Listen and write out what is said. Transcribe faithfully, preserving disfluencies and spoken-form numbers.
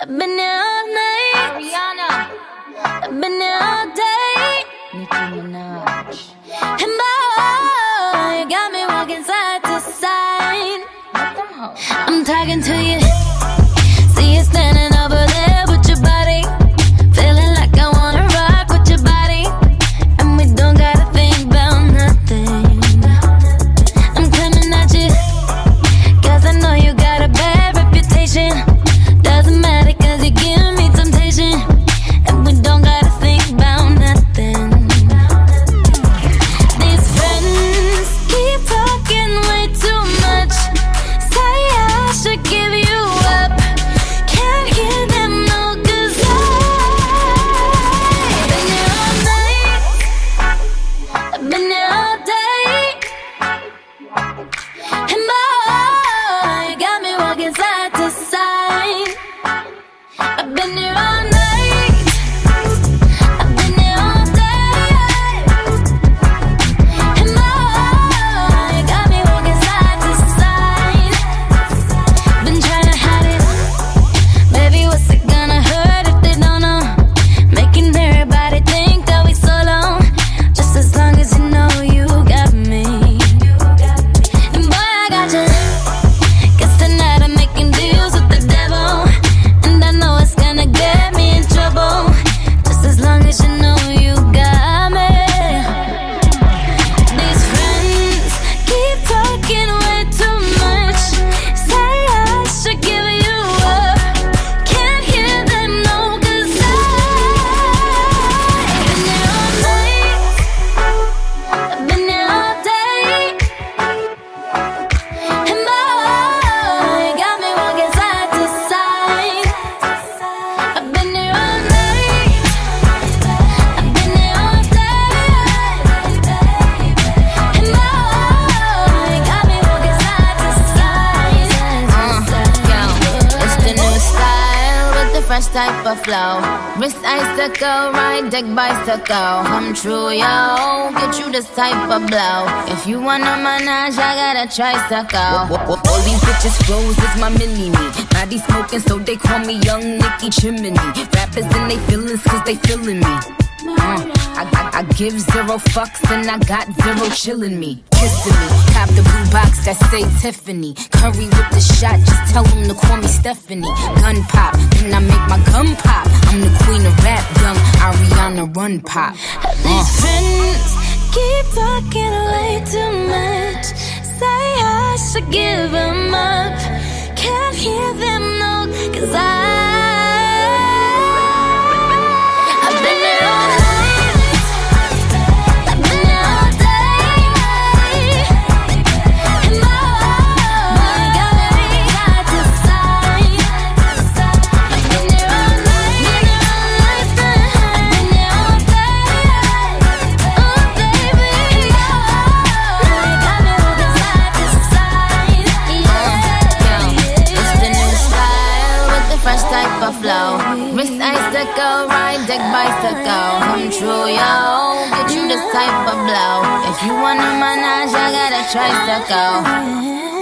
I've been here all night. Ariana. I've been here all day. Nicki Minaj. And boy, you got me walking side to side. Let them hoes. I'm talking to you. See you standing over there with your body. Feeling like I wanna rock with your body. And we don't gotta think about nothing. I'm coming at you, cause I know you got a bad reputation. Doesn't matter cause you give me temptation. And we don't gotta think about nothing. These friends keep talking way too much. Say I should give you up. Can't hear them no, cause I've been here all night. I've been here all day. And boy, you got me walking side to side. I've been here all night. I've been here all day. And boy, you got me walking side to side. Been trying to hide it. Baby, what's it gonna hurt if they don't know? Making everybody think that we solo. Just as long as you know you got me. And boy, I got you. Guess tonight I'm making deals with the devil. And I know it's gonna get me in trouble. Just as long as you know you got me. These friends keep talking way too much. Say I should give you up. Can't hear them no, cause I've been here all night. I've been here all day. And boy, you got me walking side to side. I've been here all night. I've been here all day. And boy, you got me walking side to side. Uh, yo, it's the new style with the fresh type of flow. Wrist icicle, ride deck bicycle. Come true, yo. Get you this type of blow. If you wanna manage, I got a tricycle. All these bitches froze, it's my mini-me. Body smoking, so they call me Young Nicki Chimney. Rappers in they feelings, cause they feeling me. Uh, I, I, I give zero fucks and I got zero chillin' me. Kissing me, cop the blue box that say Tiffany. Curry with the shot, just tell them to call me Stephanie. Gun pop, then I make my gun pop. I'm the queen of rap, young Ariana Run Pop. These friends keep talking way too much. Say I should give them up. Can't hear them no, cause I I've been here all night. I've been here all day. And boy, you got me side to side. I've been here all night. I've been here all day. Oh baby, and boy, you got me walking side to side. Yo, it's the new style with the fresh type of flow. Wrist icicle, ride deck bicycle. Come true, yo. Get you this type of blow. If you wanna manage, I got a tricycle.